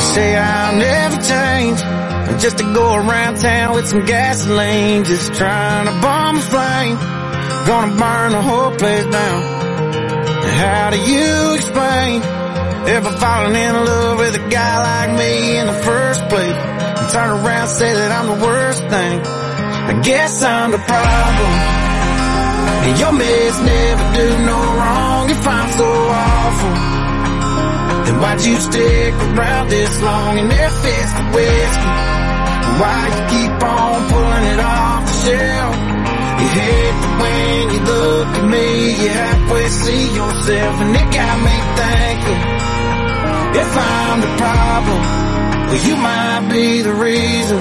say I'll never change, just to go around town with some gasoline, just trying to bomb a flame, gonna burn the whole place down. How do you explain ever falling in love with a guy like me in the first place, and turn around and say that I'm the worst thing? I guess I'm the problem, and your mess never do no wrong. If I'm so awful, then why'd you stick around this long? And if it's the whiskey, why you keep on pulling it off the shelf? You hate that when you look at me, you halfway see yourself, and it got me thinking, if I'm the problem, well, you might be the reason.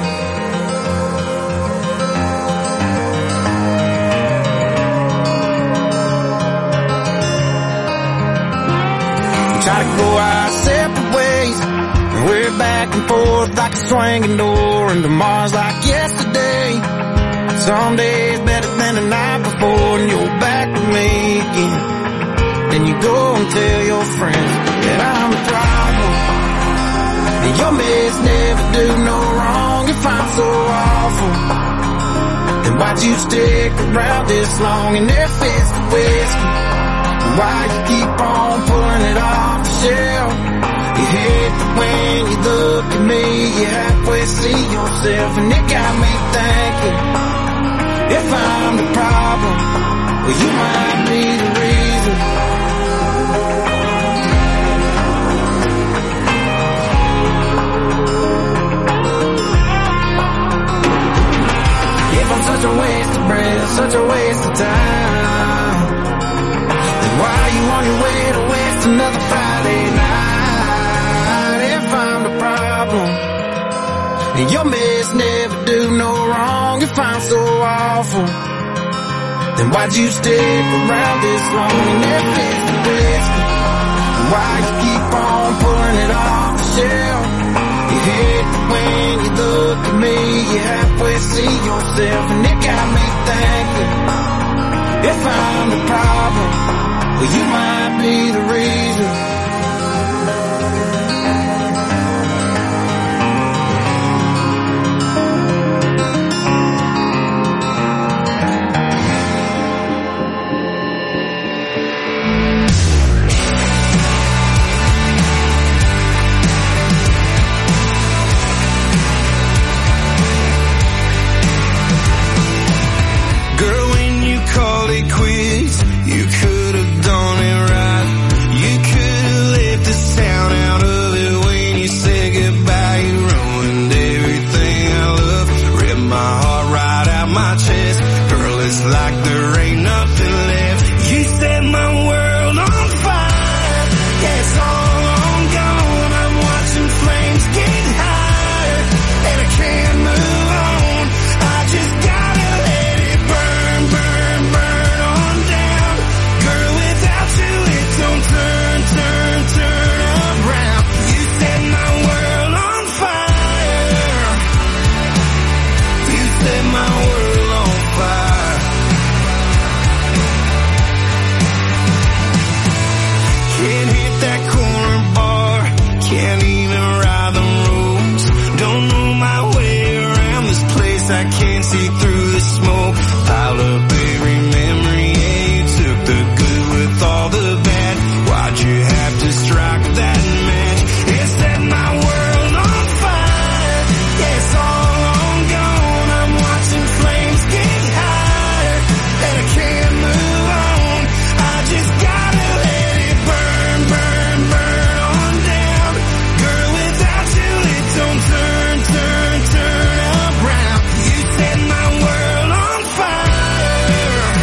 We try to go our separate ways, and we're back and forth like a swinging door, and tomorrow's like yesterday. Some days better than the night before, and you're back with me again. Then you go and tell your friends that I'm the problem, and your mess never do no wrong. If I'm so awful, then why'd you stick around this long? And if it's the whiskey, why you keep on pulling it off the shelf? You hate that when you look at me, you halfway see yourself, and it got me thinking, if I'm the problem, well, you might be the reason. If I'm such a waste of breath, such a waste of time, then why are you on your way to waste another Friday night? If I'm the problem, and your mess never do no wrong. If I'm so awful, then why'd you stick around this long? And if it's the whiskey, why you keep on pulling it off the shelf? You hate that when you look at me, you halfway see yourself, and it got me thinking, if I'm the problem, well, you might be the reason. Like there ain't nothing left. You set my world on fire. Yeah, it's all gone. I'm watching flames get higher, and I can't move on. I just gotta let it burn, burn, burn on down. Girl, without you it don't turn, turn, turn around. You set my world on fire. You set my world on fire. Can't hit that corner bar, can't even ride the roads. Don't know my way around this place, I can't see through the smoke. Piled up every memory, yeah, you took the good with all the bad. Why'd you have to strike that match? It set my world on fire. Yeah, it's all gone. I'm watching flames get higher, and I can't move on. I just gotta let it burn, burn, burn on down. Girl, without you it don't turn, turn, turn around. You set my world on fire.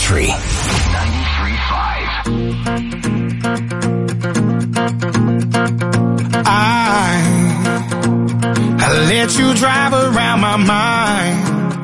Country 93.5. I let you drive around my mind.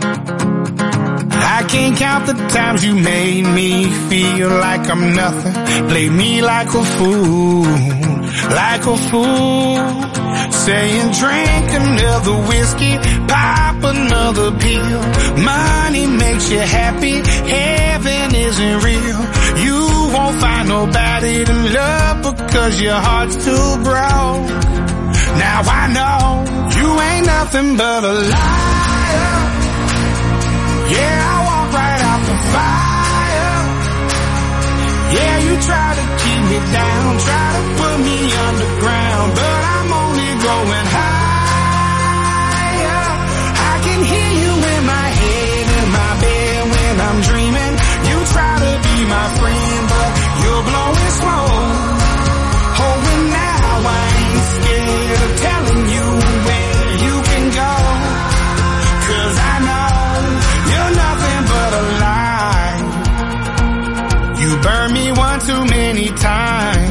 I can't count the times you made me feel like I'm nothing. Play me like a fool, like a fool. Saying drink another whiskey, pop another pill. Money makes you happy, heaven isn't real. You won't find nobody to love because your heart's too broke. Now I know you ain't nothing but a liar. Yeah, I walk right out the fire. Yeah, you try to keep me down, try to put me underground, but I'm only going higher. I can hear you in my head, in my bed when I'm dreaming. You try to be my friend, but you're blowing smoke. Oh, and now I ain't scared of telling you where you can go, 'cause I know you're nothing but a lie. You burned me one too many times,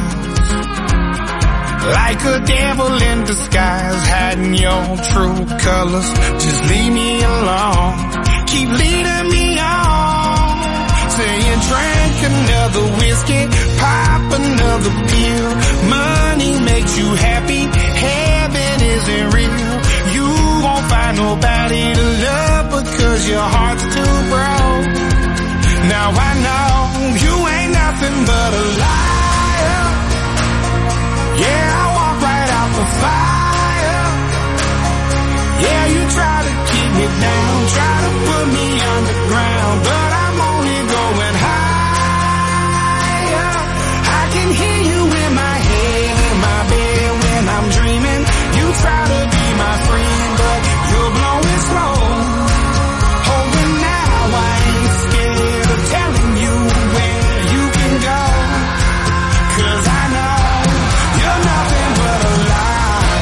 like a devil in disguise, hiding your true colors. Just leave me alone, keep leading me on. Saying drink another whiskey, pop another pill. Money makes you happy, heaven isn't real. You won't find nobody to love because your heart's too broke. Now I know you ain't nothing but a liar. Yeah, I walk right out the fire. Yeah, you try to keep me down, try to put me underground, but I'm only going higher. I can hear you in my head, in my bed when I'm dreaming. You try to be my friend, but you're blowing smoke. Oh, and now I ain't scared of telling you where you can go, 'cause I know you're nothing but a lie.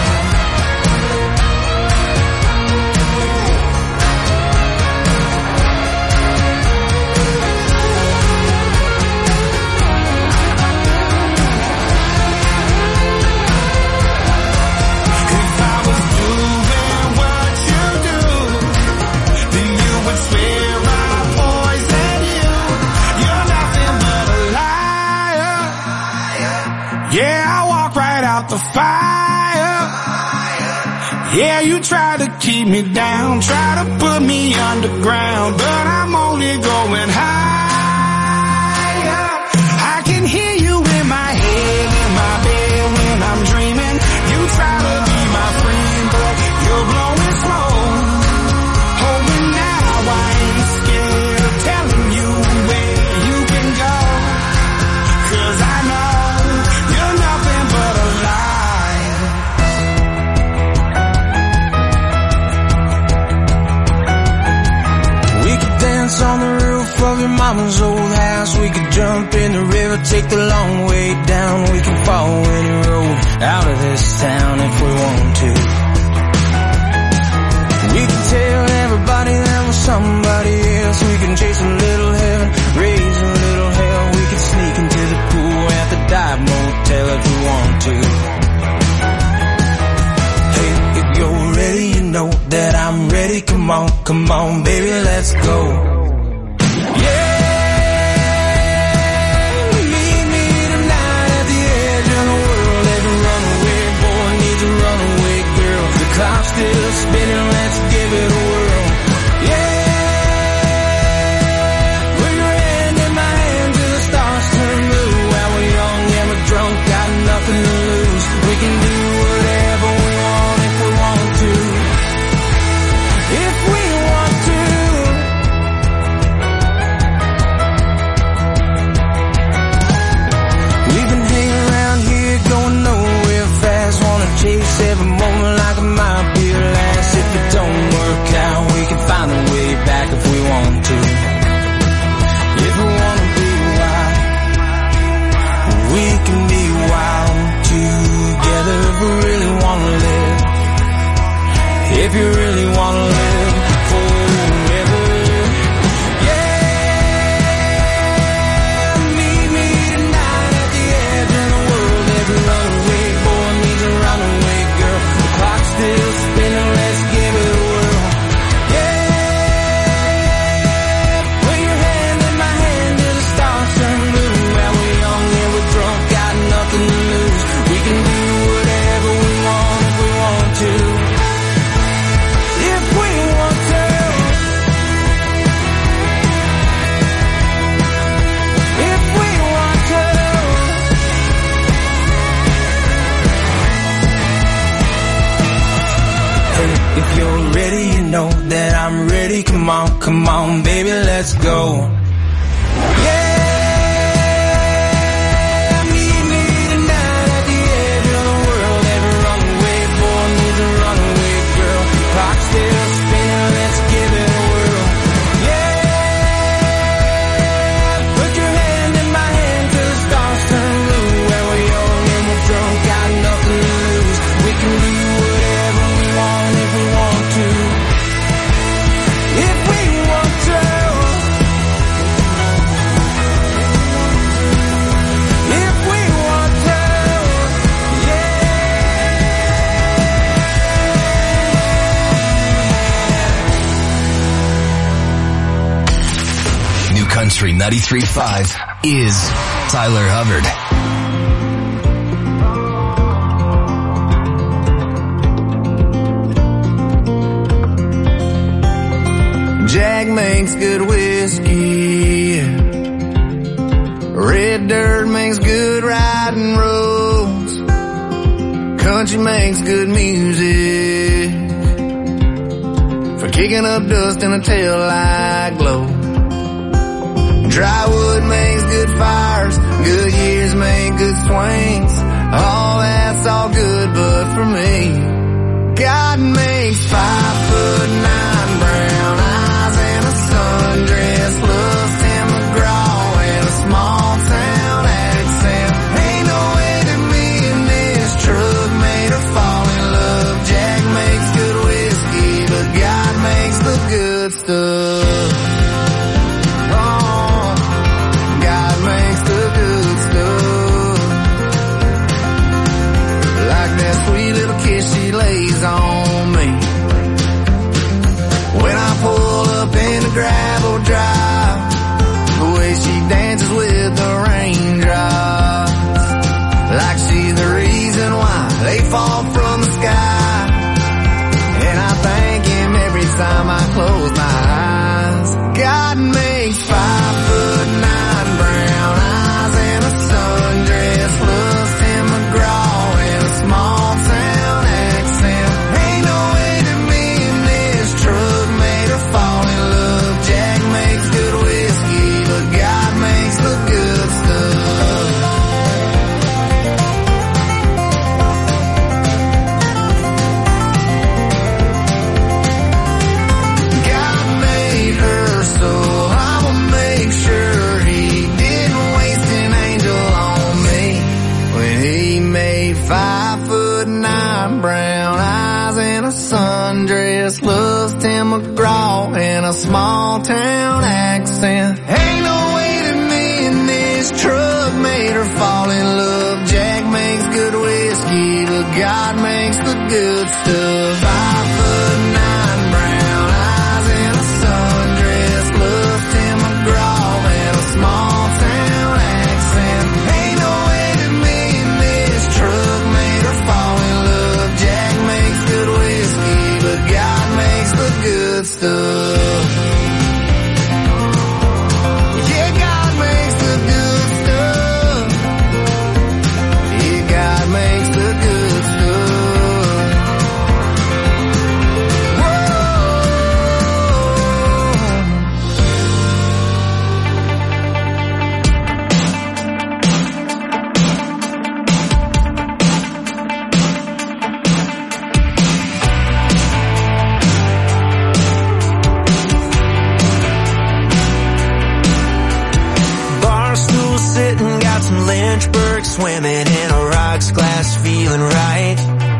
If I was doing what you do, then you would swear I poisoned you. You're nothing but a liar. Yeah, I walk right out the fire. Yeah, you try to keep me down, try to put me underground, but I'm only going higher. I can hear you in my head, in my bed when I'm dreaming. You try to be my friend, but you're blowing smoke. Oh, and now I ain't scared of telling you where you can go, 'cause I know you're nothing but a lie. We could dance on the roof of your mama's old house. We could jump in the river, take the long way down. We can follow any road out of this town if we want to. We can tell everybody there was somebody else. We can chase a little heaven, raise a little hell. We can sneak into the pool at the dive motel if we want to. Hey, if you're ready, you know that I'm ready. Come on, baby, let's go. Yeah, meet me tonight at the edge of the world. Every runaway boy needs a runaway girl. The clock's still spinning, let's give it a whirl. Yeah, put your hand in my hand till the stars turn blue. While we're young and we're drunk, got nothing to lose. We can do whatever we want if we want to. If we want to. you're ready, you know that I'm ready. Come on, baby, let's go. Country 93.5 is Tyler Hubbard. Jack makes good whiskey. Red dirt makes good riding roads. Country makes good music for kicking up dust in a taillight glow. Dry wood makes good fires, good years make good swings. All that's all good, but for me, God makes 5'9" brown eyes and a sundress, loves Tim McGraw and a small town accent. Ain't no way that me and this truck made her fall in love. Jack makes good whiskey, but God makes the good stuff. She lays on me when I pull up in the gravel drive, the way she dances with the raindrops, like she's the reason why they fall from the sky. And I thank him every time I close my eyes. God makes 5'9" brown eyes and a sundress, loves Tim McGraw and a small town. Loves Tim McGraw and a small town accent. Ain't no way that me and this truck made her fall in love. Jack makes good whiskey, but God makes the good stuff. 5'9" brown eyes and a sundress, loves Tim McGraw and a small town accent. Ain't no way that me and this truck made her fall in love. Jack makes good whiskey, but God makes the good stuff. Yeah, God makes the good stuff. Yeah, God makes the good stuff. Lynchburg, swimming in a rocks glass, feeling right.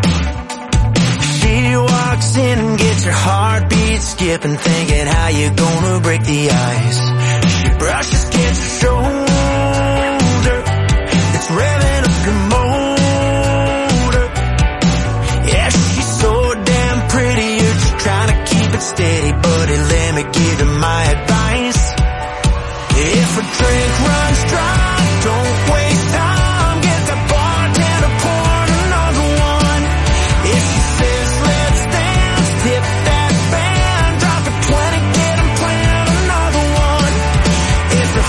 She walks in and gets her heartbeat skipping, thinking how you gonna break the ice. She brushes against her shoulder, it's revving up your motor. Yeah, she's so damn pretty, you're just trying to keep it steady, buddy, let me give you my advice. If a drink runs dry, don't waste time, get the bartender, pour another one. If she says let's dance, tip that band, drop a 20, get 'em playing another one. If the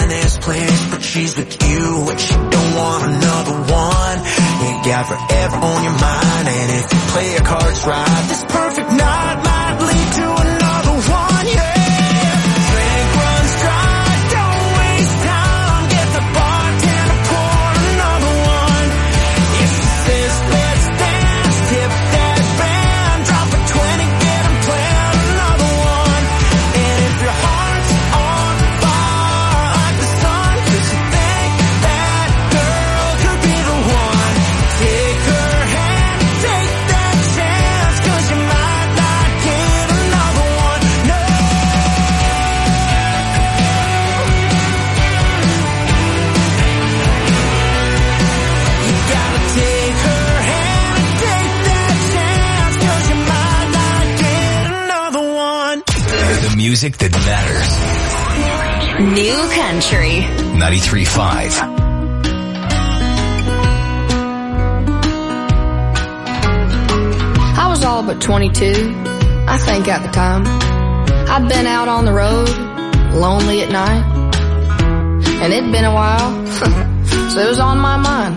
finest place, but she's with you and she don't want another one. You got forever on your mind, and if you play your cards right, this perfect night might lead to another one, yeah. Drink runs dry, don't waste time, get the bartender pour another one. If she says let's dance, tip that band, drop a 20, get 'em playing another one. And if your heart's on fire like the sun, 'cause you think that girl could be the one, take her hand, take that chance, 'cause you might not get another one, no. You gotta take her hand, take that chance, 'cause you might not get another one. The music that matters. New Country. 93.5. I was all but 22, I think at the time. I'd been out on the road, lonely at night. And it'd been a while, so it was on my mind.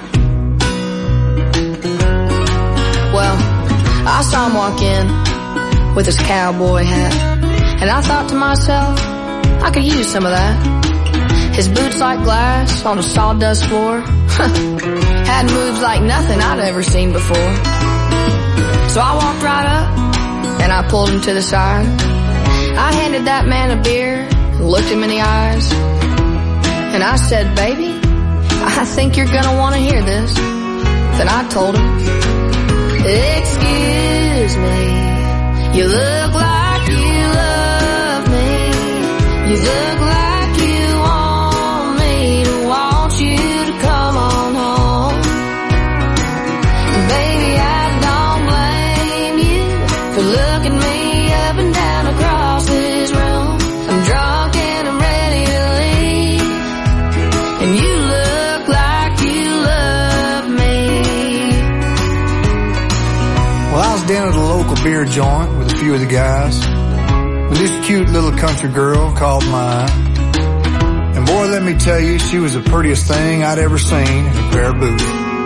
Well, I saw him walk in with his cowboy hat, and I thought to myself, I could use some of that. His boots like glass on a sawdust floor had moves like nothing I'd ever seen before. So I walked right up and I pulled him to the side. I handed that man a beer, looked him in the eyes, and I said, baby, I think you're gonna want to hear this. Then I told him, excuse me, you look like you love me. You look like you want me to want you to come on home. Baby, I don't blame you for looking me up and down across this room. I'm drunk and I'm ready to leave, and you look like you love me. Well, I was down at a local beer joint with a few of the guys, with this cute little country girl called mine. And boy, let me tell you, she was the prettiest thing I'd ever seen in a pair of boots.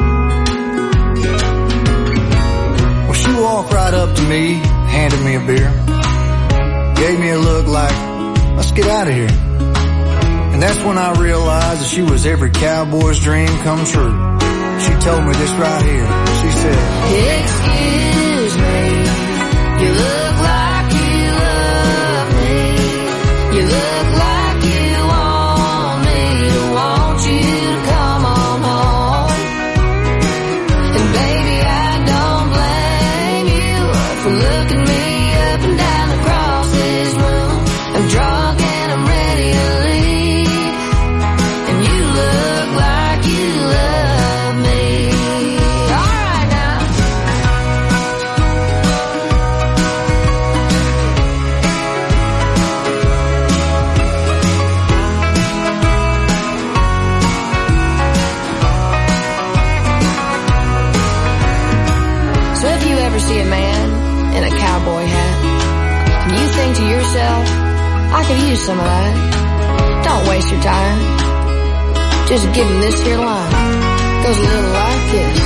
Well, she walked right up to me, handed me a beer, gave me a look like, let's get out of here. And that's when I realized that she was every cowboy's dream come true. She told me this right here. She said, excuse me, you look like you love me. You look like you want me to want you to come on home. And baby, I don't blame you for looking me up and down across this room. I'm drunk and I'm ready to leave, and you look like you love me. All right now. So if you ever see a man in a cowboy hat, and you think to yourself, I could use some of that, don't waste your time. Just give him this here line. Goes a little like this.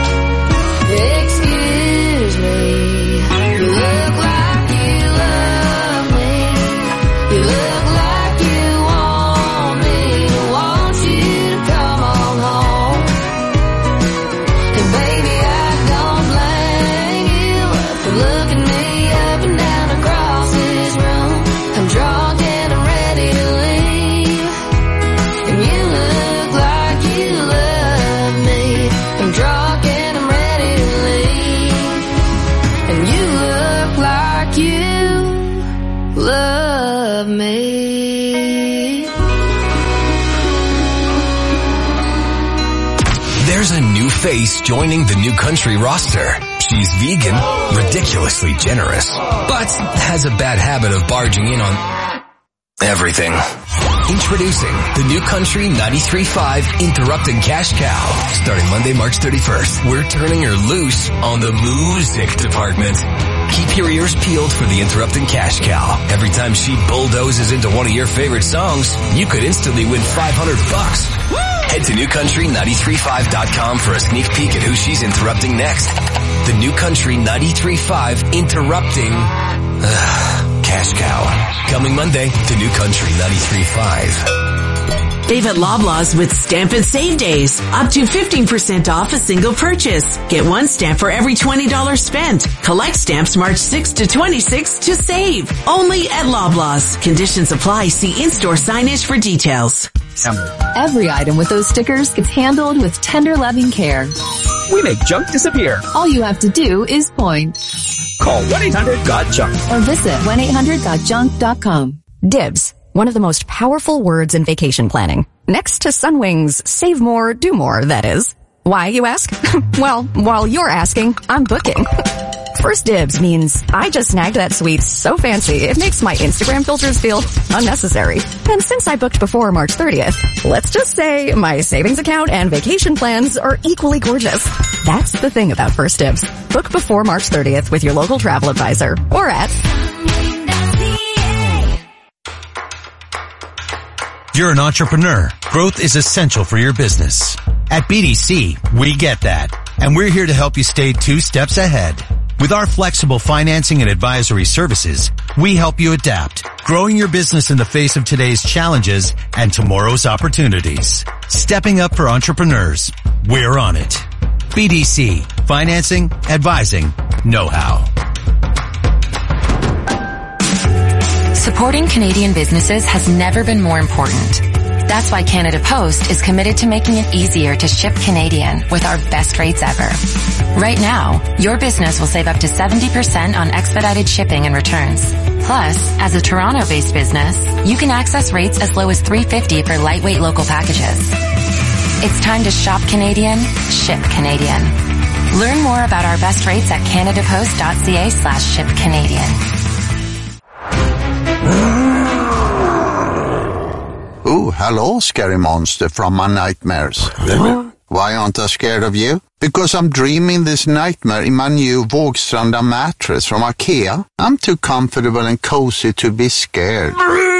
Excuse me, you look like you love me. You look like you want me to want you to come on home. And baby, I don't blame you for looking me up and down across this room. I'm drunk and I'm ready to leave, and you look like you love me. I'm drunk and I'm ready to leave, and you look like you love me. There's a new face joining the New Country roster. She's vegan, ridiculously generous, but has a bad habit of barging in on everything. Introducing the New Country 93.5 Interrupted Cash Cow. Starting Monday, March 31st, we're turning her loose on the music department. Keep your ears peeled for the interrupting cash cow. Every time she bulldozes into one of your favorite songs, you could instantly win $500. Head to newcountry935.com for a sneak peek at who she's interrupting next. The New Country 93.5 interrupting cash cow. Coming Monday to New Country 93.5. They've at Loblaws with Stamp and Save Days. Up to 15% off a single purchase. Get one stamp for every $20 spent. Collect stamps March 6 to 26 to save. Only at Loblaws. Conditions apply. See in-store signage for details. Every item with those stickers gets handled with tender, loving care. We make junk disappear. All you have to do is point. Call 1-800-GOT-JUNK. Or visit 1-800-GOT-JUNK.com. Dibs. One of the most powerful words in vacation planning. Next to Sunwing's save more, do more, that is. Why, you ask? Well, while you're asking, I'm booking. First Dibs means I just snagged that suite so fancy it makes my Instagram filters feel unnecessary. And since I booked before March 30th, let's just say my savings account and vacation plans are equally gorgeous. That's the thing about First Dibs. Book before March 30th with your local travel advisor or at... You're an entrepreneur. Growth is essential for your business. At BDC, we get that. And we're here to help you stay 2 steps ahead. With our flexible financing and advisory services, we help you adapt, growing your business in the face of today's challenges and tomorrow's opportunities. Stepping up for entrepreneurs. We're on it. BDC. Financing, advising, know-how. Supporting Canadian businesses has never been more important. That's why Canada Post is committed to making it easier to ship Canadian with our best rates ever. Right now, your business will save up to 70% on expedited shipping and returns. Plus, as a Toronto-based business, you can access rates as low as $3.50 for lightweight local packages. It's time to shop Canadian, ship Canadian. Learn more about our best rates at canadapost.ca/shipcanadian. Oh, hello, scary monster from my nightmares. Why aren't I scared of you? Because I'm dreaming this nightmare in my new Vågstranda mattress from IKEA. I'm too comfortable and cozy to be scared.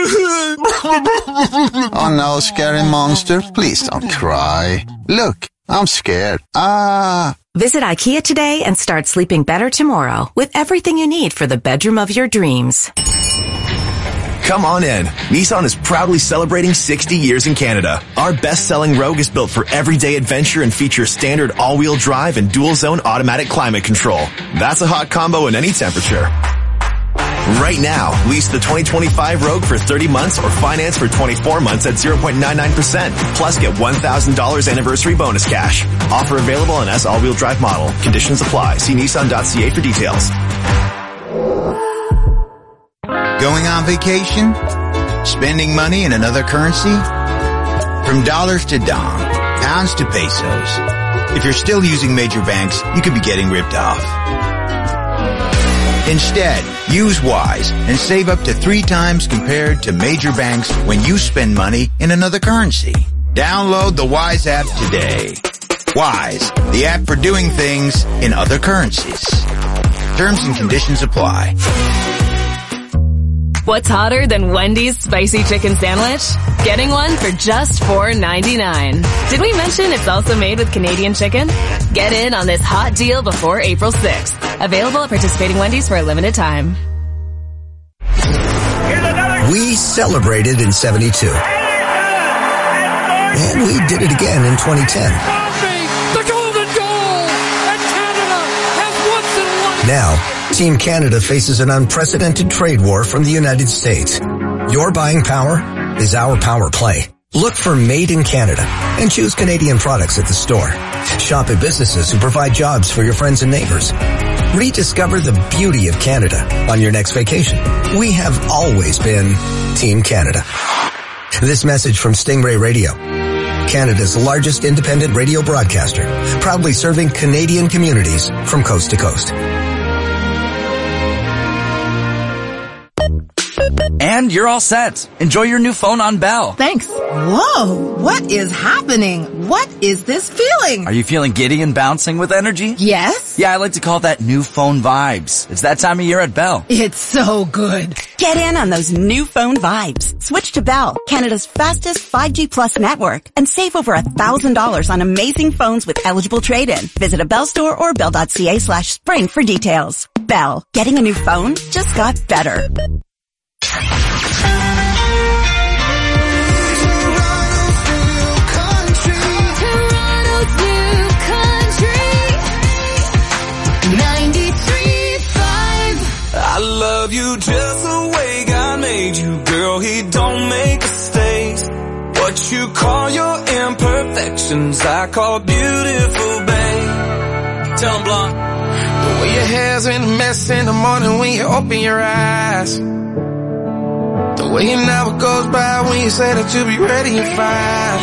Oh no, scary monster, please don't cry. Look, I'm scared. Visit IKEA today and start sleeping better tomorrow with everything you need for the bedroom of your dreams. Come on in. Nissan is proudly celebrating 60 years in Canada. Our best-selling Rogue is built for everyday adventure and features standard all-wheel drive and dual-zone automatic climate control. That's a hot combo in any temperature. Right now, lease the 2025 Rogue for 30 months or finance for 24 months at 0.99%. Plus get $1,000 anniversary bonus cash. Offer available on S all-wheel drive model. Conditions apply. See Nissan.ca for details. Going on vacation? Spending money in another currency? From dollars to dong, pounds to pesos. If you're still using major banks, you could be getting ripped off. Instead, use Wise and save up to 3 times compared to major banks when you spend money in another currency. Download the Wise app today. Wise, the app for doing things in other currencies. Terms and conditions apply. What's hotter than Wendy's spicy chicken sandwich? Getting one for just $4.99. Did we mention it's also made with Canadian chicken? Get in on this hot deal before April 6th. Available at participating Wendy's for a limited time. We celebrated in 72. And we did it again in 2010. The golden goal! And Canada has once and won. Now, Team Canada faces an unprecedented trade war from the United States. Your buying power is our power play. Look for Made in Canada and choose Canadian products at the store. Shop at businesses who provide jobs for your friends and neighbors. Rediscover the beauty of Canada on your next vacation. We have always been Team Canada. This message from Stingray Radio, Canada's largest independent radio broadcaster, proudly serving Canadian communities from coast to coast. And you're all set. Enjoy your new phone on Bell. Thanks. Whoa, what is happening? What is this feeling? Are you feeling giddy and bouncing with energy? Yes. Yeah, I like to call that new phone vibes. It's that time of year at Bell. It's so good. Get in on those new phone vibes. Switch to Bell, Canada's fastest 5G Plus network, and save over $1,000 on amazing phones with eligible trade-in. Visit a Bell store or bell.ca/spring for details. Bell, getting a new phone just got better. I love you just the way God made you, girl. He don't make mistakes. What you call your imperfections, I call beautiful, babe. Tell 'em, Blanc. The way your hair's in a mess in the morning when you open your eyes. The way an hour goes by when you say that you'll be ready at 5.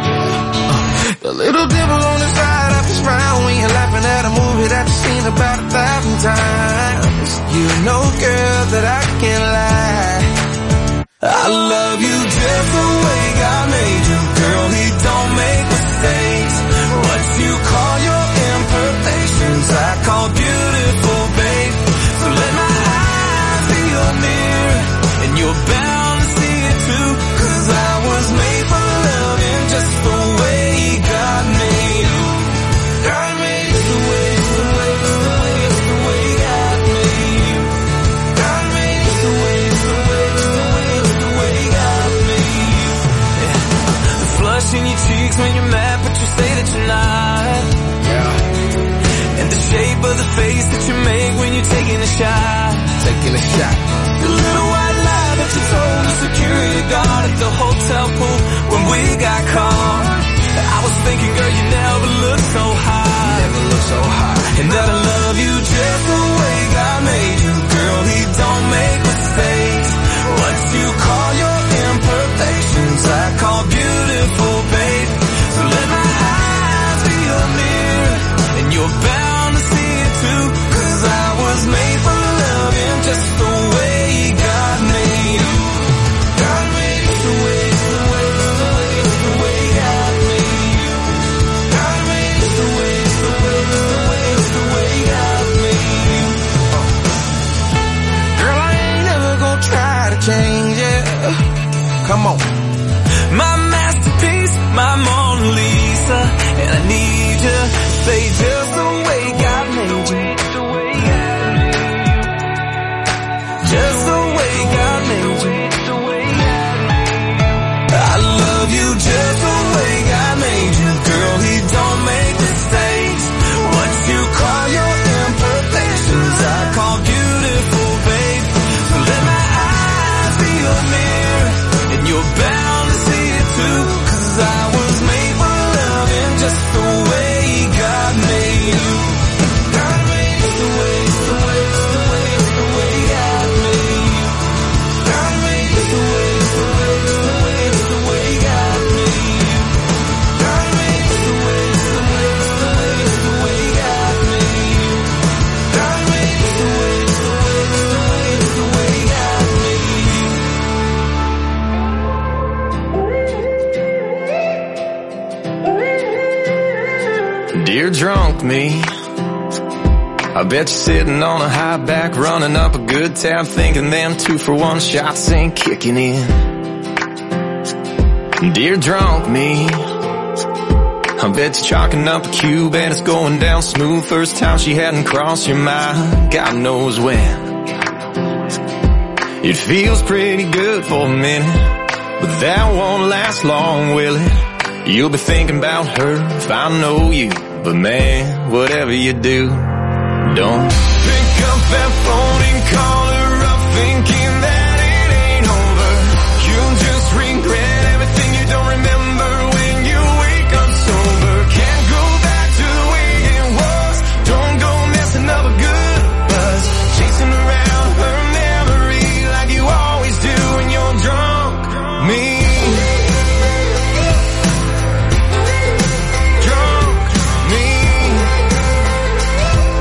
The little dimple on the side of your smile when you're laughing at a movie that you've seen about 1,000 times. You know, girl, that I can't lie. I love you just the way God made you, girl. He don't make mistakes. What you call your imperfections, I call beautiful, babe. So let my eyes be your mirror, and you're bound to see it too. 'Cause I was made for loving just the way God made you. God made you the way, the way, the way, the way God made you. God made you the way, the way, the way, the way God made you. Yeah. The flush in your cheeks when you're mad, but you say that you're not. Yeah. And the shape of the face that you make when you're taking a shot. Taking a shot. The little white lie that you told the security guard at the hotel pool when we got caught. I was thinking, girl, you never looked so high. Never looked so high. And that I love you just the way God made you, girl. He don't make mistakes. What you call your imperfections, I call beautiful, babe. So let my eyes be your mirror, and you're bound to see it too. 'Cause I was made for loving just the way God made you. God made you the way, the way, the way, the way God made you. God made you the way, the way, the way, the way God made you. Girl, I ain't never gonna try to change it. Come on. My masterpiece, my Mona Lisa, and I need you to stay just the way God made you. Just the way God made you. I love you just the way God made you, girl. He don't make mistakes. What you call your imperfections, I call beautiful, babe. So let my eyes be your mirror, and you're bound to see it too. 'Cause I was made for loving just the way God made you. God made you the way, the way, the way, the way God made you. God made you the way, the way, the way, the way God made you. God made you the way, the way, the way, the way God made you. God made you the way, the way, the way, the way God made you. Dear drunk me, I bet you're sitting on a high back, running up a good tab, thinking them 2-for-1 shots ain't kicking in. Dear drunk me, I bet you're chalking up a cube and it's going down smooth. First time she hadn't crossed your mind, God knows when. It feels pretty good for a minute, but that won't last long, will it? You'll be thinking about her if I know you, but man, whatever you do, don't pick up that phone and call her up thinking that it ain't over. You'll just regret everything you don't remember when you wake up sober. Can't go back to the way it was. Don't go messing up a good buzz, chasing around her memory like you always do when you're drunk. Me.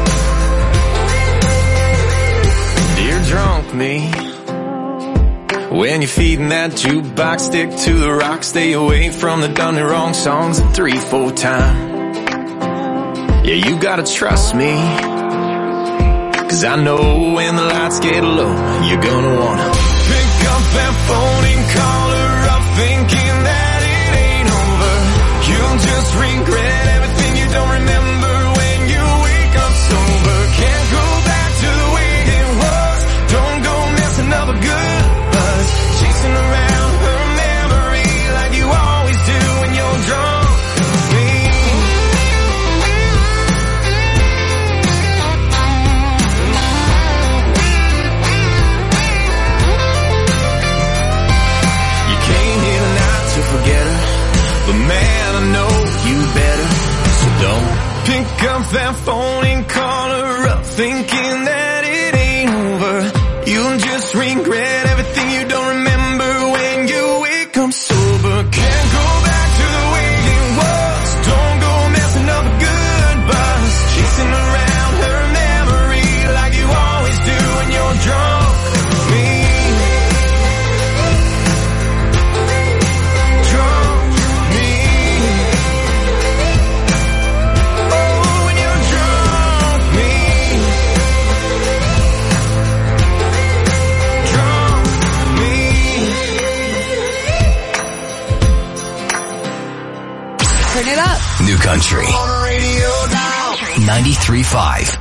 Me. When you're feeding that jukebox, stick to the rock, stay away from the done and wrong songs 3-4 times. Yeah, you gotta trust me, 'cause I know when the lights get low, you're gonna wanna pick up that phone and call her up, thinking that it ain't over. You'll just regret everything you don't remember when you wake up sober. Can't go back to the way it was, don't go messing up a good buzz, chasing around her memory like you always do when you're drunk. Forget her, but man, I know you better, so don't pick up that phone and call her up, thinking that it ain't over. You'll just regret everything you don't remember when you wake up sober. Can't go back to the way it was, don't go messing up a good buzz, chasing around her memory like you always do when you're drunk. Turn it up. New Country 93.5.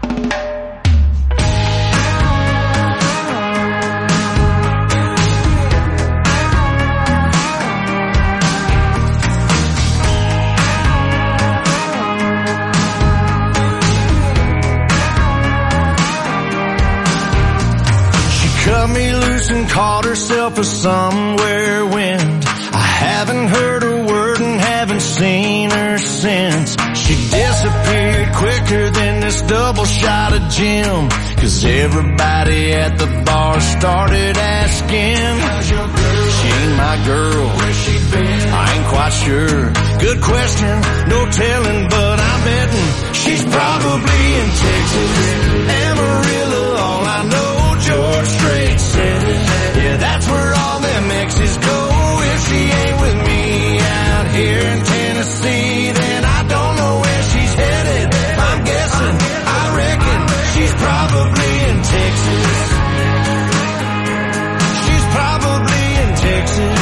She cut me loose and called herself a somewhere wind. I haven't heard a word and haven't seen her since. She disappeared quicker than this double shot of gin, 'cause everybody at the bar started asking, how's your girl? She ain't my girl. Where's she been? I ain't quite sure. Good question, no telling, but I'm betting she's probably in Texas. Amarillo, all I know, George Strait said it. Yeah, that's where all them exes go. If she ain't with me out here in Tennessee, then I don't know where she's headed. I'm guessing, I reckon she's probably in Texas. She's probably in Texas.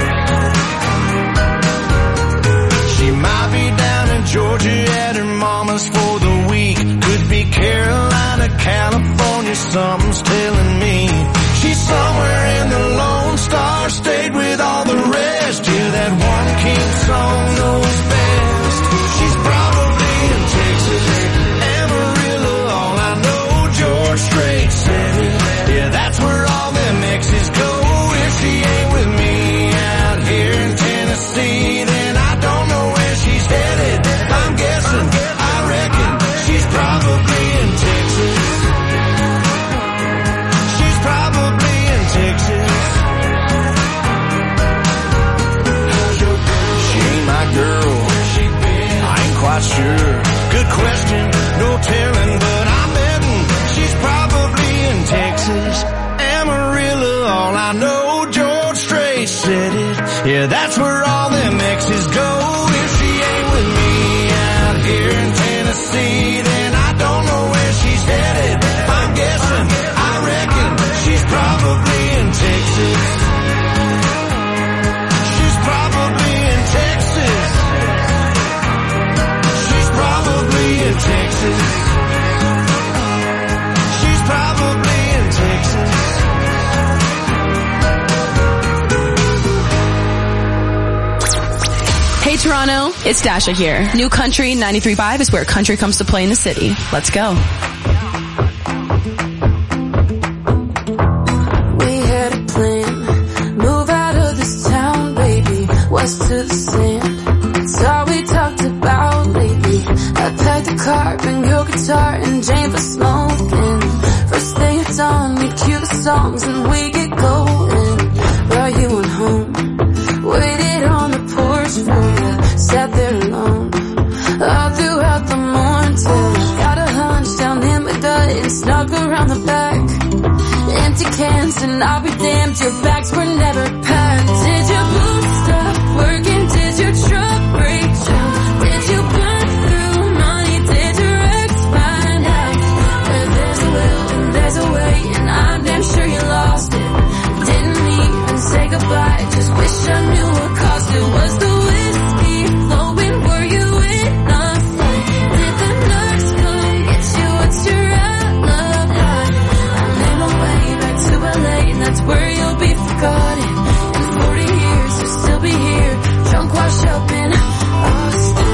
She might be down in Georgia at her mama's for the week. Could be Carolina, California, something's telling me. She's somewhere in the Lone Star State with all the rest. Yeah, that one king song knows best. She's probably in Texas. Amarillo, all I know, George Strait said it. Yeah, that's where all them exes go. If she ain't with me out here in Tennessee, then I don't know where she's headed. I'm guessing, I reckon she's probably in Texas. She's probably in Texas. She ain't my girl. I ain't quite sure. Good question, no telling, but I'm betting she's probably in Texas. Amarillo, all I know, George Strait said it. Yeah, that's where all them exes go. If she ain't with me out here in Tennessee, then I don't know where she's headed. I'm guessing, I reckon she's probably in Texas. She's probably in Texas. She's probably in Texas. She's probably in Texas. Hey Toronto, it's Dasha here. New Country 93.5 is where country comes to play in the city. Let's go. We had a plan, move out of this town, baby, west to the sand. It's all we talked about lately. I packed the car, bring your guitar, and Jane for smoking. First thing it's on, we cue the songs and we get going. Brought you on home, waited on the porch for you, sat there alone all throughout the morning till I got a hunch down in my gut and snuck around the back. empty cans, and I'll be damned, your bags were never packed. Did your boots stop working? Did your truck break down? Did you burn through money? Did your ex find out? Where there's a will and there's a way, and I'm damn sure you lost it. Didn't even say goodbye, just wish I knew what caused it. Was the whiskey flowing? Were you in a fight? Did the nurse come get you? What's your alibi? I made my way back to LA, and that's where you'll be forgotten. In 40 years, you'll still be here, drunk, washed up in Austin.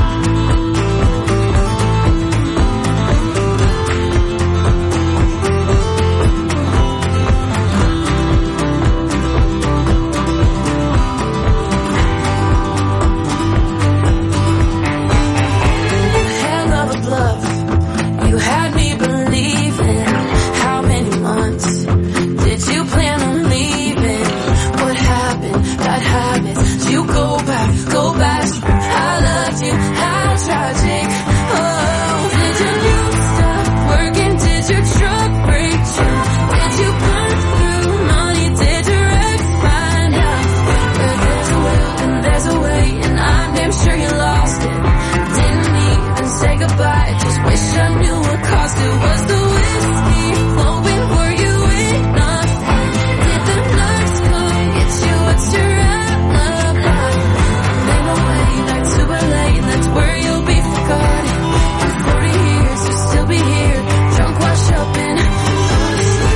Hell of a bluff, you had me believing. How many months did you plan on leaving? What happened? Bad habits. You go back. I loved you. How tragic. Oh, did your news stop working? Did your truck break down? Did you burn through money? Did your ex find out? Where there's a will and there's a way, and I'm damn sure you lost it. Didn't even say goodbye, just wish I knew what caused it. Was the whiskey flowing? Were you in a fight? Did the nurse come get you? What's your alibi? I made my way back to LA, and that's where you'll be forgotten. In 40 years, you'll still be here, drunk, washed up in Austin.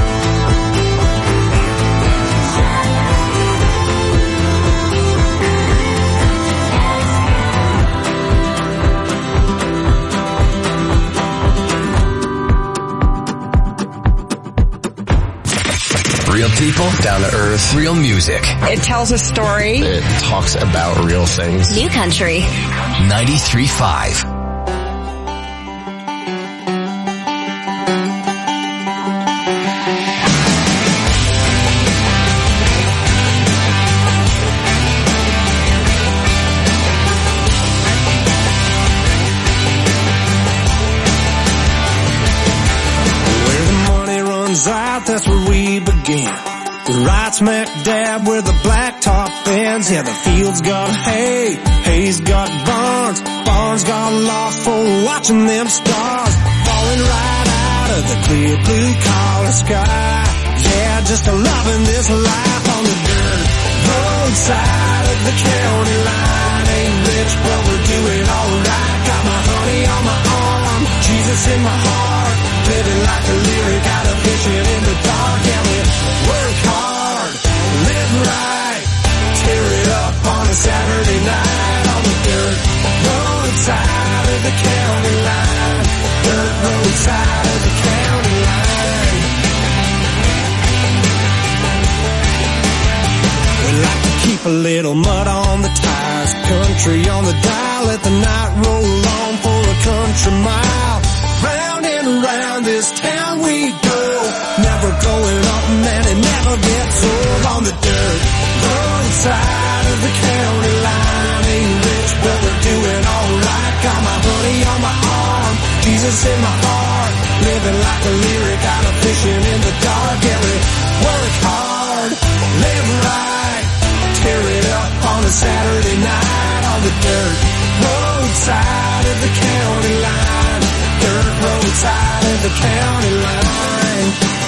Real people, down to earth, real music. It tells a story. It talks about real things. New Country. 93.5. Where the money runs out, that's where we begin. Right smack dab where the blacktop ends. Yeah, the field's got hay, hay's got barns, barns got lost for watching them stars falling right out of the clear blue collar sky. Yeah, just loving this life on the dirt roadside of the county line. Ain't rich, but we're doing alright. Got my honey on my arm, Jesus in my heart, living like a lyric out of fishing in the dark. Yeah, we work hard, live right, tear it up on a Saturday night on the dirt roadside of the county line. Dirt roadside of the county line. We like to keep a little mud on the tires, country on the dial, let the night roll on for a country mile. Round and around this town we go, never going up, man, it never gets old. On the dirt roadside of the county line. Ain't rich, but we're doing alright. Got my honey on my arm, Jesus in my heart, living like a lyric out of fishing in the dark. Yeah, we work hard, live right, tear it up on a Saturday night on the dirt roadside of the county line. Dirt roadside of the county line.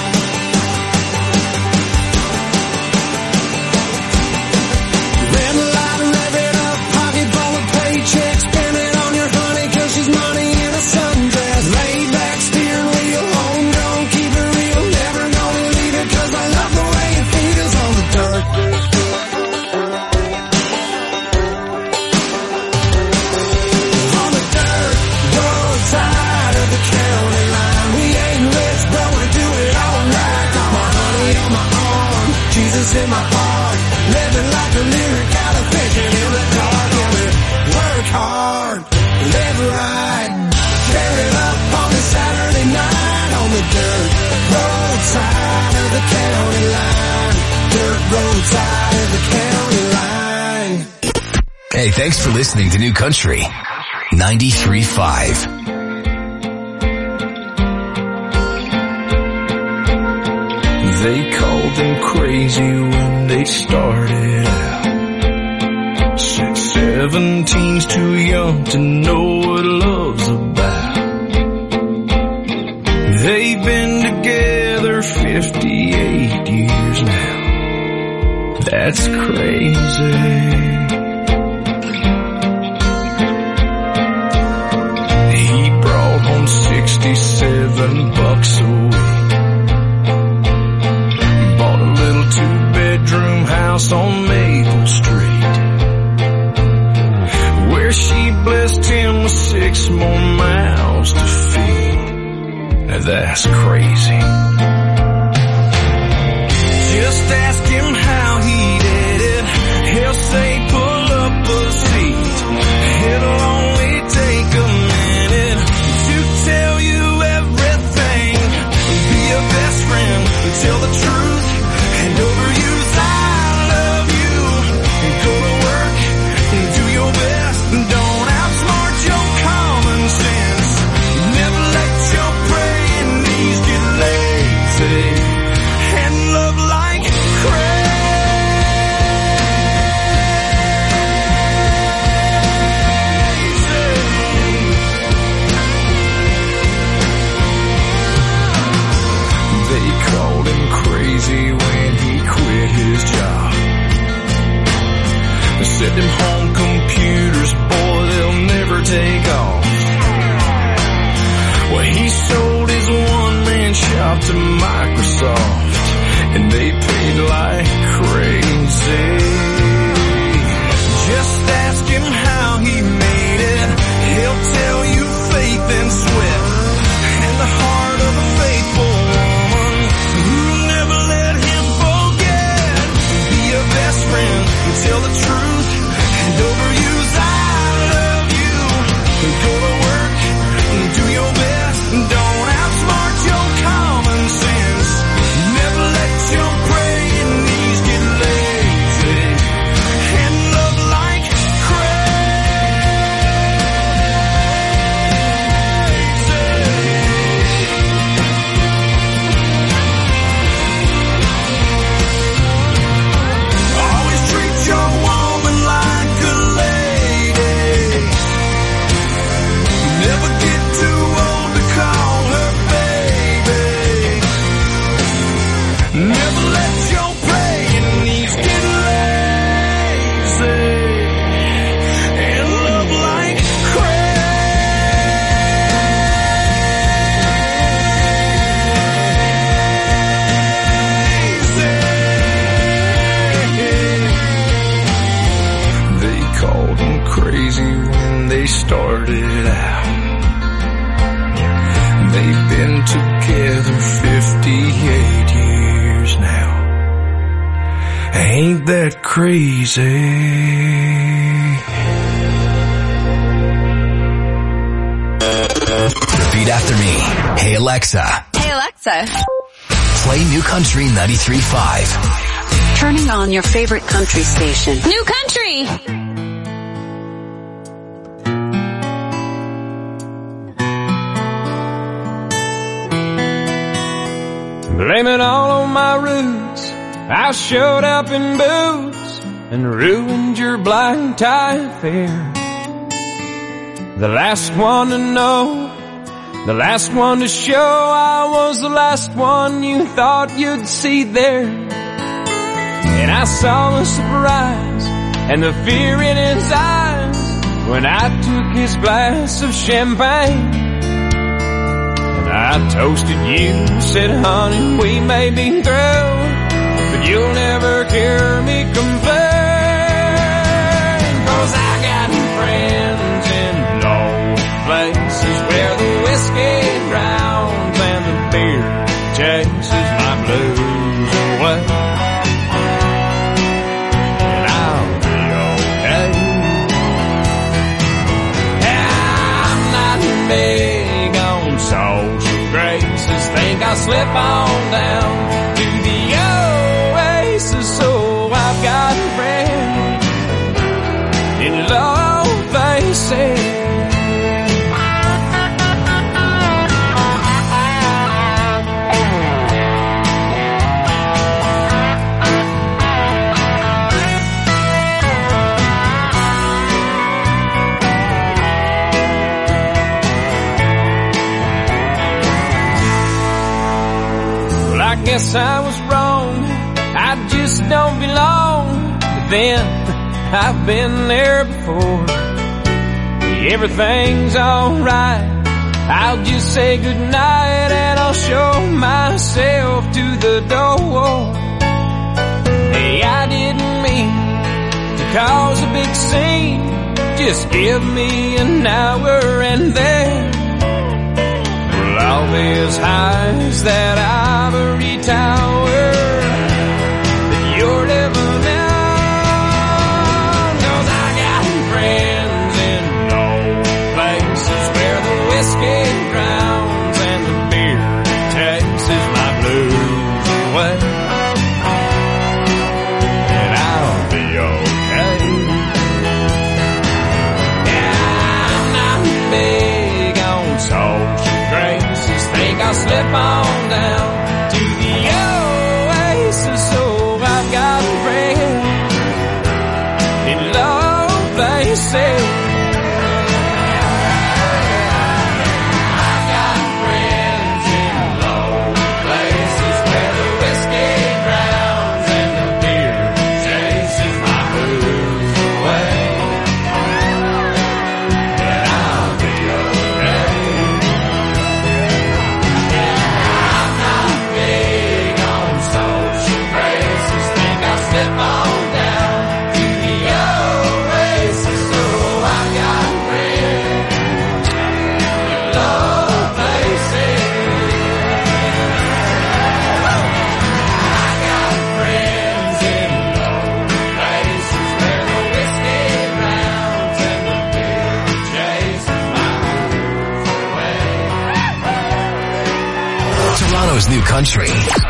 Red light, rev it up, pocket full of paychecks, spend it on your honey 'cause she's money in a sundress. Lay back, steering wheel, homegrown, keep it real, never gonna leave it 'cause I love the way it feels on the dirt. On the dirt roadside of the county line. We ain't rich, but we do it alright. Got my honey on my arm, Jesus in my heart, living like a lyric out of fishing in the dark. Yeah, we work hard, live right, tear it up on a Saturday night on the dirt roadside of the county line. Dirt roadside of the county line. Hey, thanks for listening to New Country 93.5. They called them crazy when they started out. 17's too young to know what love's about. They've been together 58 years now. That's crazy. He brought home $67 a week. Bought a little 2-bedroom house on Maple Street, where she blessed him with 6 more mouths to feed. Now that's crazy. Just ask him how he did it. He'll say pull up a seat. It'll only take a minute to tell you everything. Be a best friend, tell the truth, and overuse I love you. Go to work and do your best. Don't outsmart your common sense. Never let your praying knees get lazy. And love like crazy when he quit his job. Said them home computers, boy, they'll never take off. Well, he sold his one-man shop to Microsoft, and they paid like crazy. Just ask him how he made it. He'll tell you faith and sweat, and the heart of a faithful woman who never let him forget. Be a best friend, tell the truth, and overuse I love you. Go to work, do your best, don't outsmart your common sense. Never let your praying knees get lazy. And love like always treat your woman like a lady. Never get too old to call her baby. Never let your praying knees get lazy. And love like They called him crazy when they started out. They've been together 58 years now. Ain't that crazy? Repeat after me. Hey Alexa, Hey Alexa, play New Country 93.5. turning on your favorite country station. New Country! Blame it all on my roots. I showed up in boots and ruined your blind tie affair. The last one to know, the last one to show, I was the last one you thought you'd see there. And I saw the surprise and the fear in his eyes when I took his glass of champagne. I toasted you, said, honey, we may be through, but you'll never hear me complain. 'Cause I got friends in low places where the whiskey drowns and the beer chases my blues away. And I'll be okay. I'm not big on social graces. Think I'll slip on down to the oasis. So I've got a friend in low places. guess I was wrong. I just don't belong. But then, I've been there before. Everything's alright. I'll just say goodnight and I'll show myself to the door. Hey, I didn't mean to cause a big scene. Just give me an hour and then we'll all be as high as that ivory tower that you're living in. 'Cause I got friends in old places where the whiskey drowns and the beer takes my blues away. And I'll be okay. Big on social graces, think I'll slip on down to the oasis. So I've got friends in low places. I've got friends in low places where the whiskey drowns and the beer chases my blues away. Toronto's New Country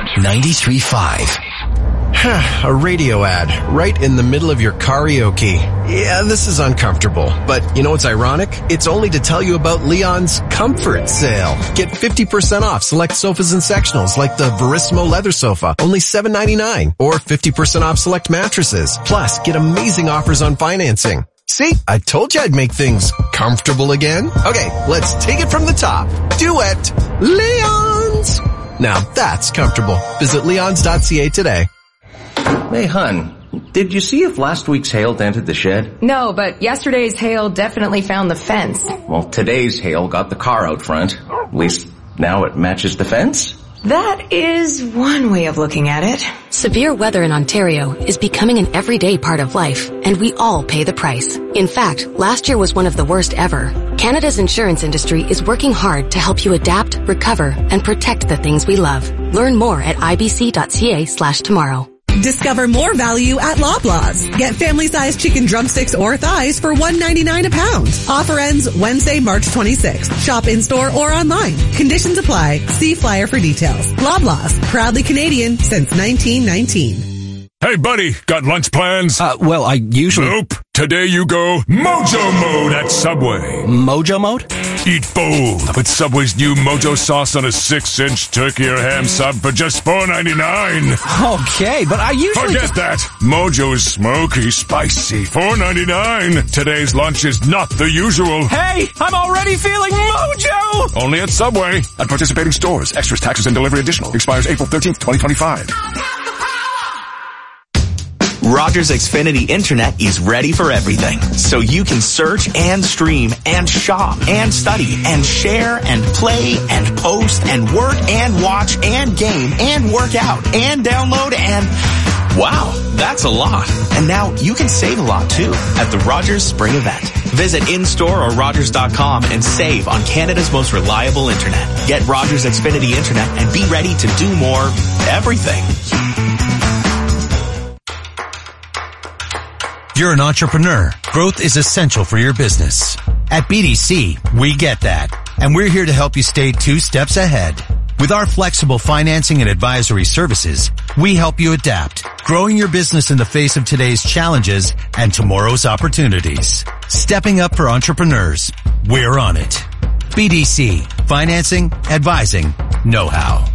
93.5. A radio ad right in the middle of your karaoke. Yeah, this is uncomfortable. But you know what's ironic? It's only to tell you about Leon's Comfort Sale. Get 50% off select sofas and sectionals like the Verissimo leather sofa, only $7.99. Or 50% off select mattresses. Plus, get amazing offers on financing. See, I told you I'd make things comfortable again. Okay, let's take it from the top. Duet, Leon's. Now that's comfortable. Visit leons.ca today. Hey, hun, did you see if last week's hail dented the shed? No, but yesterday's hail definitely found the fence. Well, today's hail got the car out front. At least now it matches the fence. That is one way of looking at it. Severe weather in Ontario is becoming an everyday part of life, and we all pay the price. In fact, last year was one of the worst ever. Canada's insurance industry is working hard to help you adapt, recover, and protect the things we love. Learn more at ibc.ca/tomorrow. Discover more value at Loblaws. Get family-sized chicken drumsticks or thighs for $1.99 a pound. Offer ends Wednesday, March 26th. Shop in-store or online. Conditions apply. See flyer for details. Loblaws, proudly Canadian since 1919. Hey, buddy, got lunch plans? Well, I usually... Nope. Today you go Mojo Mode at Subway. Mojo Mode? Eat bold with Subway's new Mojo sauce on a 6-inch turkey or ham sub for just $4.99. Okay, but I usually... Forget that. Mojo's smoky, spicy, $4.99. Today's lunch is not the usual. Hey, I'm already feeling Mojo! Only at Subway. At participating stores. Extras, taxes, and delivery additional. Expires April 13th, 2025. Rogers Xfinity Internet is ready for everything. So you can search and stream and shop and study and share and play and post and work and watch and game and work out and download and... Wow, that's a lot. And now you can save a lot too at the Rogers Spring Event. Visit in-store or Rogers.com and save on Canada's most reliable internet. Get Rogers Xfinity Internet and be ready to do more everything. You're an entrepreneur. Growth is essential for your business. At BDC, we get that. And we're here to help you stay 2 steps ahead. With our flexible financing and advisory services, we help you adapt, growing your business in the face of today's challenges and tomorrow's opportunities. Stepping up for entrepreneurs. We're on it. BDC. Financing, advising, know-how.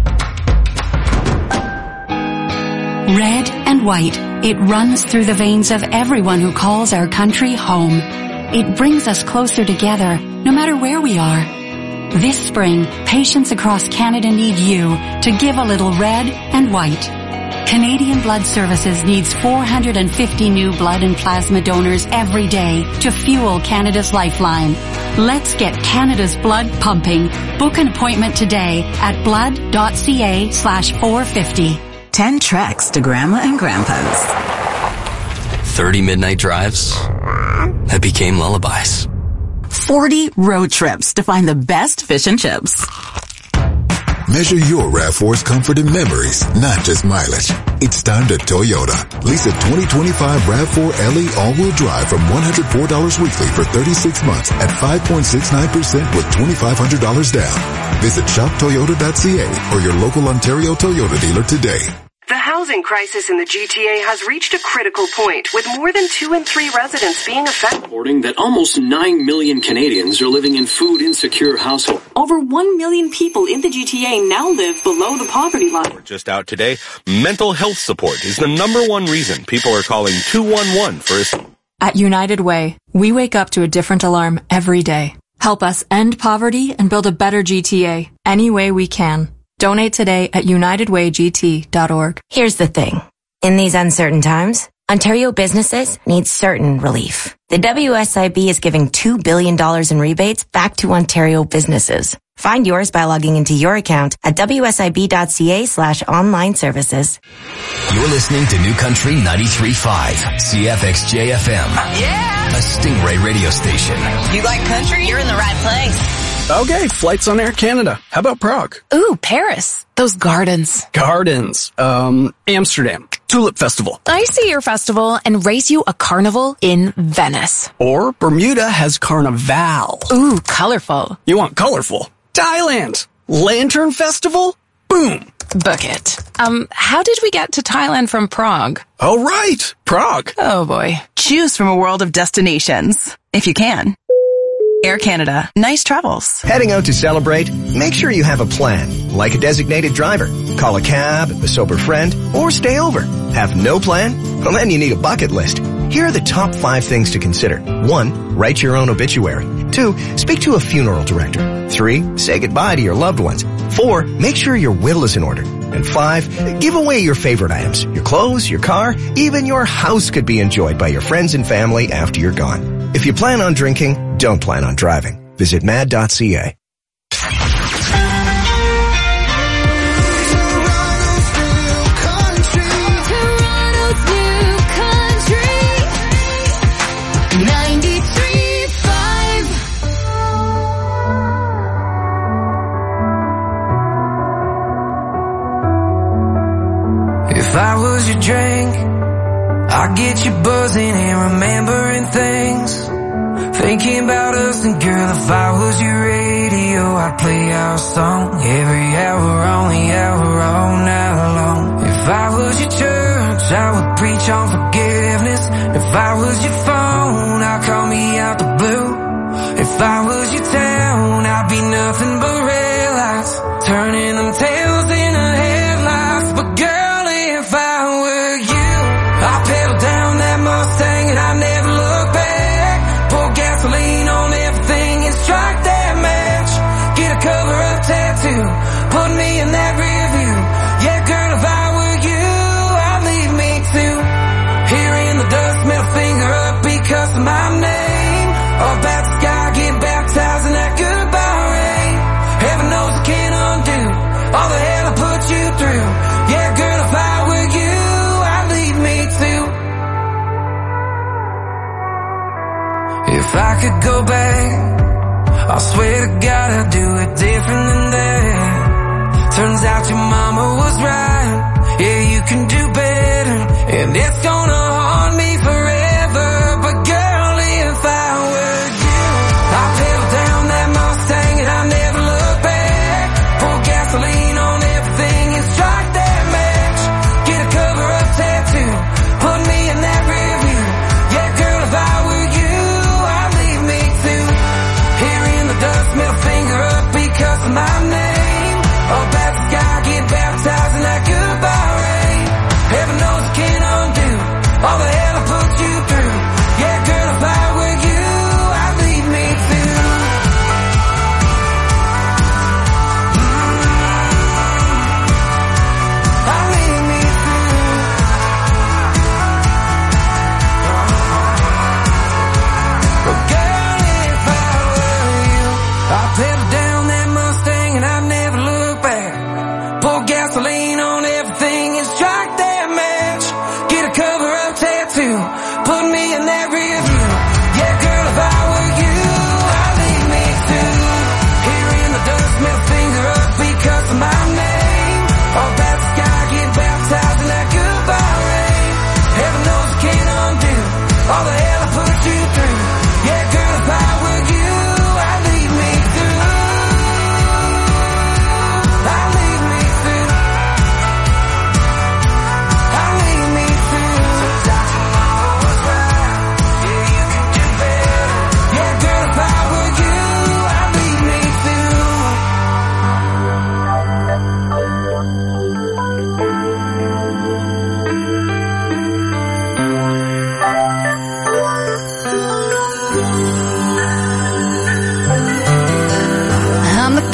Red and white, it runs through the veins of everyone who calls our country home. It brings us closer together, no matter where we are. This spring, patients across Canada need you to give a little red and white. Canadian Blood Services needs 450 new blood and plasma donors every day to fuel Canada's lifeline. Let's get Canada's blood pumping. Book an appointment today at blood.ca/450. 10 treks to Grandma and Grandpa's. 30 midnight drives that became lullabies. 40 road trips to find the best fish and chips. Measure your RAV4's comfort and memories, not just mileage. It's time to Toyota. Lease a 2025 RAV4 LE all-wheel drive from $104 weekly for 36 months at 5.69% with $2,500 down. Visit shoptoyota.ca or your local Ontario Toyota dealer today. The housing crisis in the GTA has reached a critical point, with more than 2 in 3 residents being affected. Reporting that almost 9 million Canadians are living in food-insecure households. Over 1 million people in the GTA now live below the poverty line. Just out today, mental health support is the #1 reason people are calling 211 for assistance. At United Way, we wake up to a different alarm every day. Help us end poverty and build a better GTA any way we can. Donate today at unitedwaygt.org. Here's the thing. In these uncertain times, Ontario businesses need certain relief. The WSIB is giving $2 billion in rebates back to Ontario businesses. Find yours by logging into your account at wsib.ca/online services. You're listening to New Country 93.5, CFXJ-FM. Yeah! A Stingray radio station. You like country? You're in the right place. Okay, flights on Air Canada. How about Prague? Ooh, Paris. Those gardens. Gardens. Amsterdam. Tulip Festival. I see your festival and race you a carnival in Venice. Or Bermuda has Carnival. Ooh, colorful. You want colorful? Thailand. Lantern Festival? Boom. Book it. How did we get to Thailand from Prague? Oh, right. Prague. Oh, boy. Choose from a world of destinations, if you can. Air Canada. Nice travels. Heading out to celebrate? Make sure you have a plan, like a designated driver. Call a cab, a sober friend, or stay over. Have no plan? Well, then you need a bucket list. Here are the top 5 things to consider. 1, write your own obituary. 2, speak to a funeral director. 3, say goodbye to your loved ones. 4, make sure your will is in order. And 5, give away your favorite items. Your clothes, your car, even your house could be enjoyed by your friends and family after you're gone. If you plan on drinking, don't plan on driving. Visit mad.ca. If I was your drink, I'd get you buzzing and remembering things. Thinking about us, and girl, if I was your radio, I'd play our song every hour on the hour all night long. If I was your church, I would preach on forgiveness. If I was your phone, I'd call me out the blue. If I was your town, I'd be nothing but red lights, turning them tails into headlights. But girl, if I were you, I'd pedal down that Mustang and I'd never look back. Pour gasoline on everything and strike that match. Get a cover-up tattoo, put me in that rear view. Yeah, girl, if I were you, I'd leave me too. Here in the dust, middle finger up because of my name. Up at the sky, get baptized in that goodbye rain. Heaven knows I can't undo all the hell I put you through. Yeah, girl, if I were you, I'd leave me too. If I could go back, I swear to God I'd do it different than that. Turns out your mama was right. Yeah, you can do better, and it's gonna haunt me forever. But girl, if I were you, I'd pedal down that Mustang and I'd never look back. Pour gasoline on everything and strike that match. Get a cover-up tattoo, put me in that rear view. Yeah, girl, if I were you, I'd leave me too. Here in the dust, middle finger up because of my name. Up at the sky, get baptized in that goodbye rain. Heaven knows I can't undo all the hell I put you through. Yeah, girl, if I were you, I'd leave me too.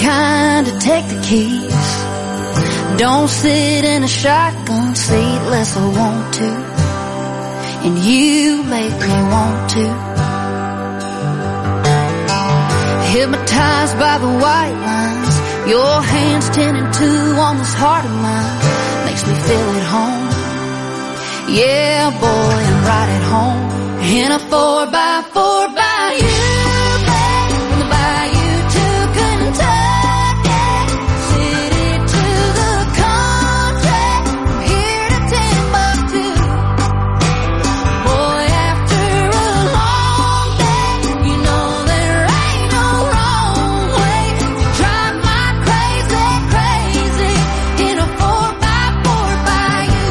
kind to take the keys. Don't sit in a shotgun seat unless I want to, and you make me want to. Hypnotized by the white lines, your hands 10 and 2 on this heart of mine makes me feel at home. Yeah, boy, I'm right at home in a 4x4 by you, babe, from the bayou to Kentucky, city to the country, from here to Timbuktu. Boy, after a long day, you know there ain't no wrong way to drive my crazy, crazy in a 4x4 by you.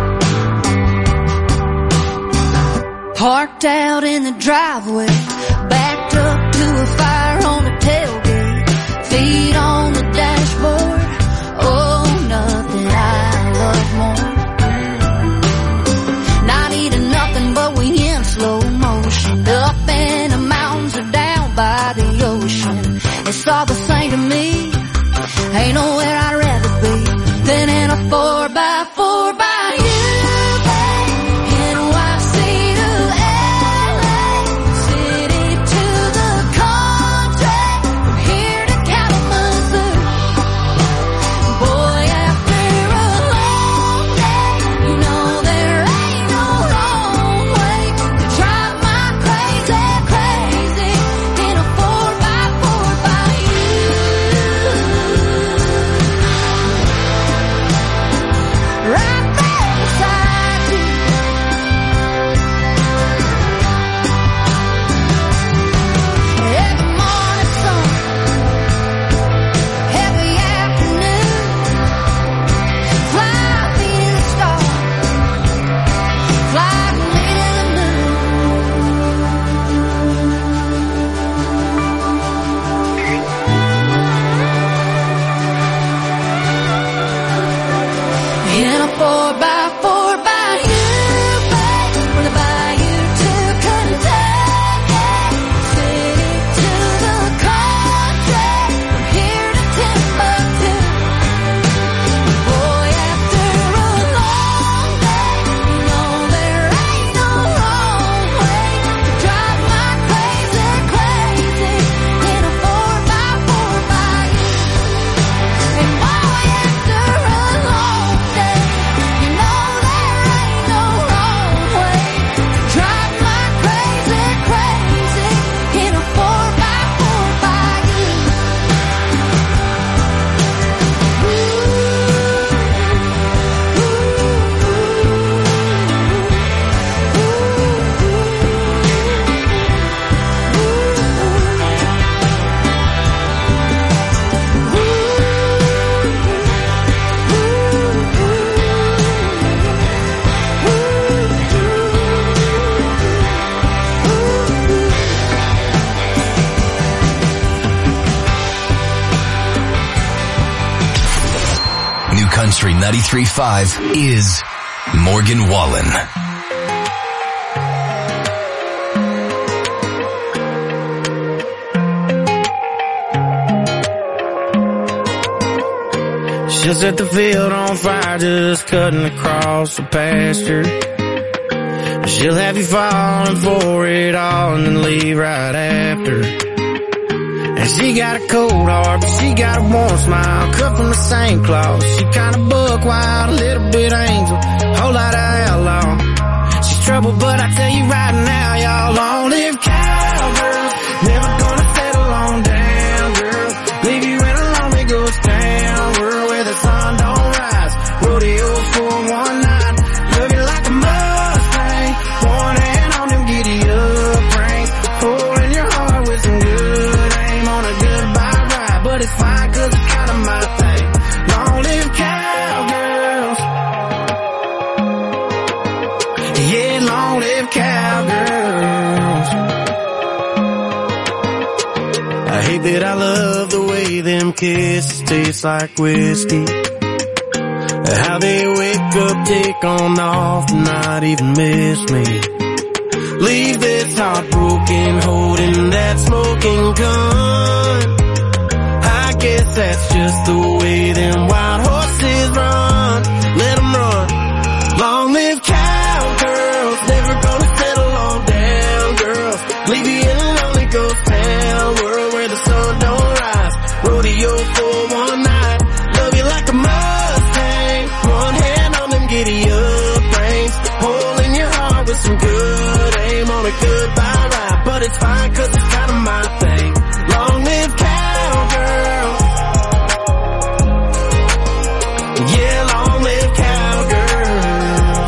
Parked out in the driveway, backed up to a fire on the tailgate, feet on the dashboard. Oh, nothing I love more. Not eating nothing but we in slow motion, up in the mountains or down by the ocean. It's all the same to me. Ain't nowhere I'd rather be than in a 4x4 by you. Country 93.5 is Morgan Wallen. She'll set the field on fire just cutting across the pasture. She'll have you falling for it all and then leave right after. And she got a cold heart, but she got a warm smile, cut from the same cloth. She kinda buck wild, a little bit angel, whole lot of outlaw. She's trouble, but I tell you right now, y'all, long live cowgirls, never gonna settle on down, girl. Leave you in a lonely ghost town, world where the sun don't rise. Rodeos for one night, looking like a Mustang, one hand on them giddy up rings, pulling your heart with some good aim on a goodbye ride. But it's fine 'cause it's kinda my thing. Long live cowgirls. Yeah, long live cowgirls. I hate that I love the way them kisses taste like whiskey. How they wake up, take on off, and not even miss me. Leave this heart broken, holding that smoking gun. I guess that's just the way them wild horses run. Let them run. Long live cowgirls, never gonna settle on down girls. Leave you in a lonely ghost town, world where the sun don't rise. Rodeo for one night, love you like a Mustang. One hand on them giddy up reins, hole in your heart with some good aim on a goodbye ride. But it's fine cause it's kinda my thing. Long live cowgirls. Yeah, long live cowgirls.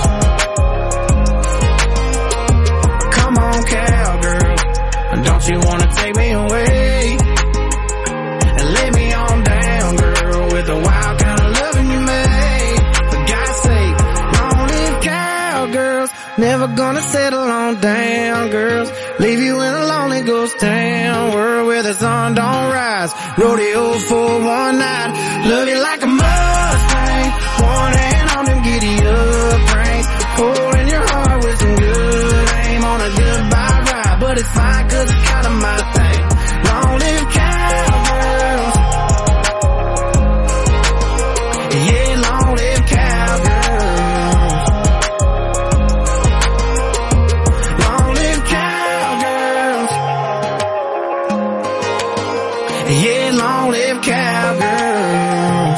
Come on, cowgirl, don't you wanna take me away and lay me on down, girl, with the wild kind of loving you made. For God's sake, long live cowgirls, never gonna settle on down, girls. Leave you in a lonely ghost town, world where the sun don't rise. Rodeo for one night, love you like a Mustang. One hand on them giddy up reins, hole in your heart with some good aim on a goodbye ride. But it's fine cause it's kinda my thing. Long live cowgirls. Yeah, long live cowgirls. Long live cowgirls. Yeah, long live cowgirls.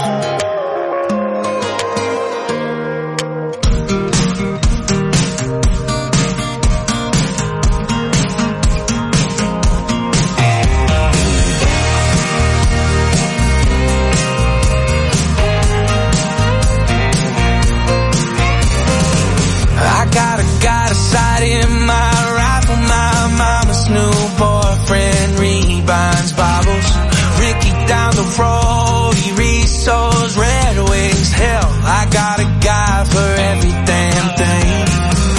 Got a sight in my rifle, my mama's new boyfriend rebinds Bibles. Ricky down the road, he resows Red Wings. Hell, I got a guy for every damn thing. Oh,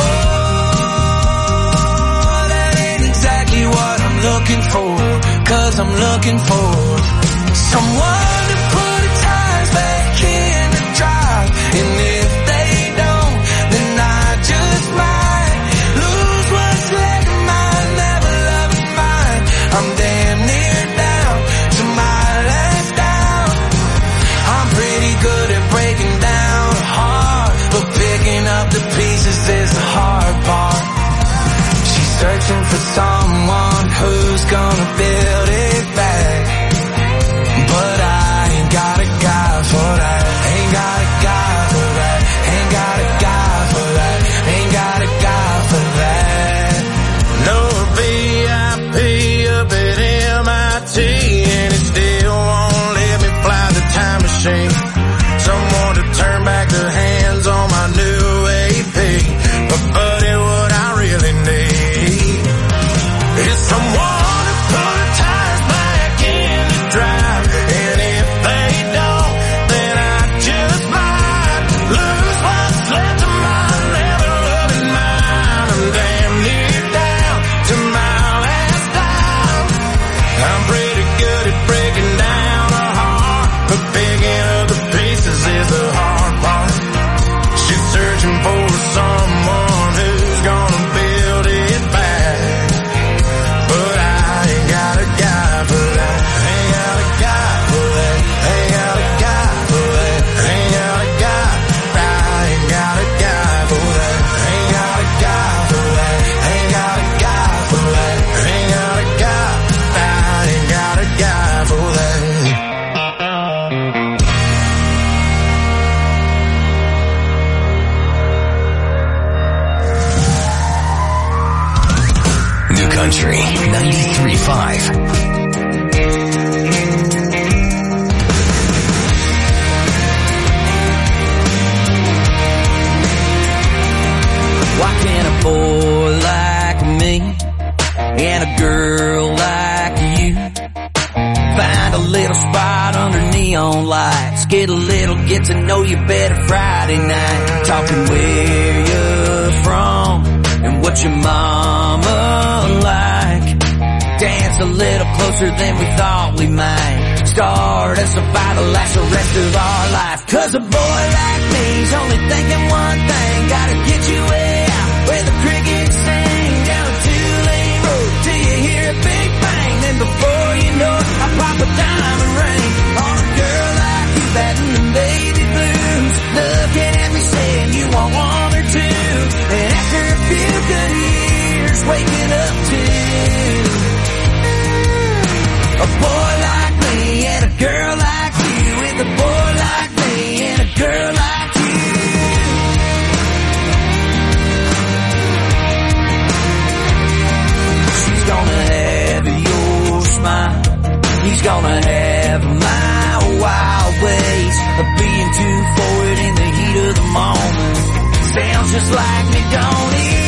that ain't exactly what I'm looking for, cause I'm looking for someone to put the tires back in the drive. And if they don't, then I just might lose what's left of mine, never loving mine. I'm damn near down to my last down. I'm pretty good at breaking down a heart, but picking up the pieces is the hard part. She's searching for someone who's gonna build it back, but I ain't got a guy for that. Ain't got a guy for that. Ain't got a guy for that. Ain't got a guy for that. No VIP up at MIT, and it still won't let me fly the time machine. Someone to turn back the hands on my new AP. But buddy, what I really need is someone to put the tires back in the drive. And if they don't, then I just might lose what's left of my never loving mine. I'm damn near down to my last dime. I'm pretty good at breaking down a heart, but picking up the pieces is the hard part. She's searching for someone who's gonna build it back, but I ain't got a guy for that. Ain't got a guy for that. Ain't got a guy for that. Ain't got a guy. I ain't got a guy for that. Ain't got a guy for that. Ain't got a guy for that. Ain't got a guy. I ain't got a guy for that. New Country 93.5. Why can't a boy like me and a girl like you find a little spot under neon lights, get a little get to know you better Friday night, talking where you're from and what your mama like, dance a little closer than we thought we might, start us a fight to last the rest of our life. Cause a boy like me's only thinking one thing, gotta get you way out where the crickets sing, down a two-lane road till you hear a big bang, then before you know it, I pop a diamond ring. He's gonna have my wild ways of being too forward in the heat of the moment. Sounds just like me, don't he?